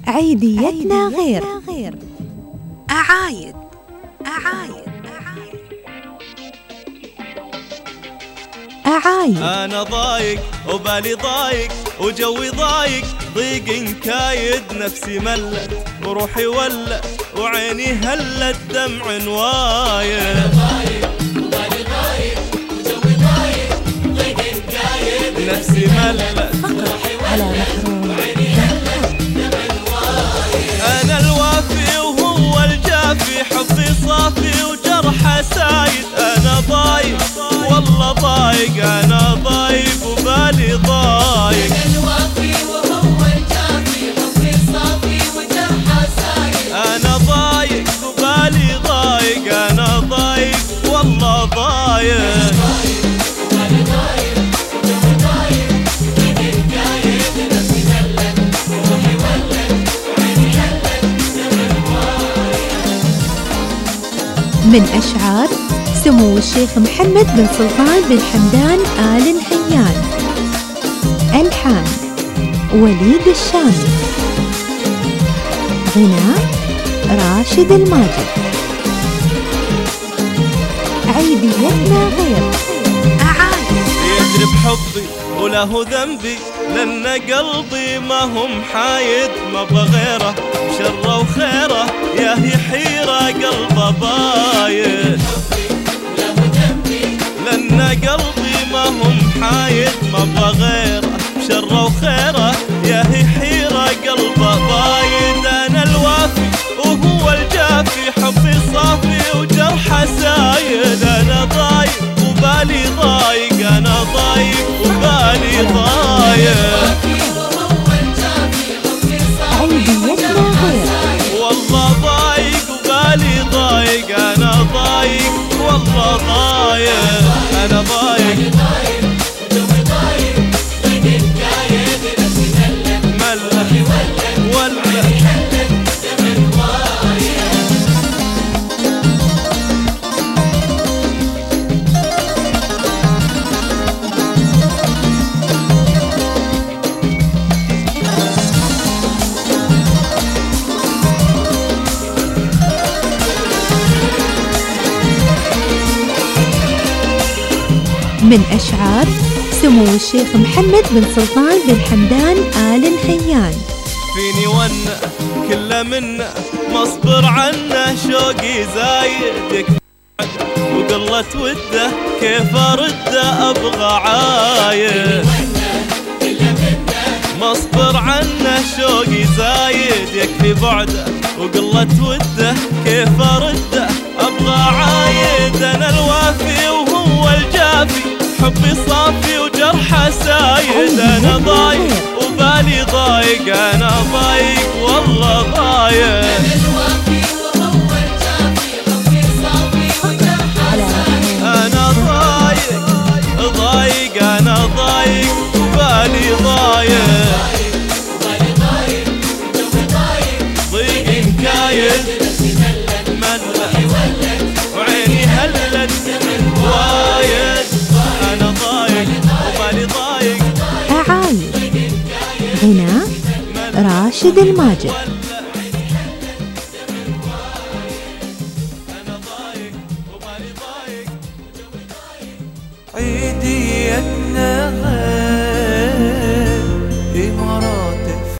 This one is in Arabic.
عيديتنا غير أعايد أنا ضايق وبالي ضايق وجوي ضايق ضيق كايد نفسي ملت وروحي ولت وعيني هلت دمع وايد. أنا ضايق وبالي ضايق وجوي ضايق ضيق كايد نفسي ملت وروحي ولت وعيني هلت دمع وايد. أنا الوافي وهو الجافي حبي صافي وجرحه سايد. أنا ضايق والله ضايق أنا ضايق وبالي ضايق. أنا الوافي وهو الجافي حبي صافي وجرحه سايد. أنا ضايق وبالي ضايق أنا ضايق والله ضايق. وبالي ضايق وجوي ضايق ضيق كايد نفسي ملت وروحي ولت وعيني هلت دمع وايد. من أشعار سمو الشيخ محمد بن سلطان بن حمدان آل نهيان. ألحان وليد الشامي. غناء راشد الماجد. عيديتنا غير يدري بحبي وله ذنبي لأن قلبي ما هم حايد ما بغيره شره وخيره ياهي حيرة قلبه بايد. لأن قلبي ما هم حايد ما بغيره شره وخيره ياهي حيرة قلبه بايد. أنا الوافي وهو الجافي حبي صافي وجرحه سايد. أنا ضايق وبالي ضايق أنا ضايق وبالي ضايق. عيديتنا غير والله ضايق وبالي ضايق أنا ضايق والله ضايق. أنا ضايق وجوي ضايق ضيق كايد نفسي ملت روحي ولت وعيني هلت دمع وايد. من أشعار سمو الشيخ محمد بن سلطان بن حمدان آل نهيان. فيني ونه كله منه مصبر عنه شوقي زايد وقلة وده كيف أرده أبغى عايد. مصبر عنه شوقي زايد يكفي بعده وقلة وده كيف أرده أبغى عايد. أنا الوافي وهو الجافي حبي صافي وجرحه سايد. أنا ضايق وبالي ضايق أنا ضايق والله ضايق. أنا الوافي وهو الجافي حبي صافي وجرحه سايد. أنا ضايق ضايق أنا ضايق وبالي ضايق. وبالي ضايق وجوي ضايق ضيق كايد نفسي ملت روحي ولت وعيني هلت دمع وايد. أنا ضايق وبالي ضايق. أعايد. غناء راشد الماجد.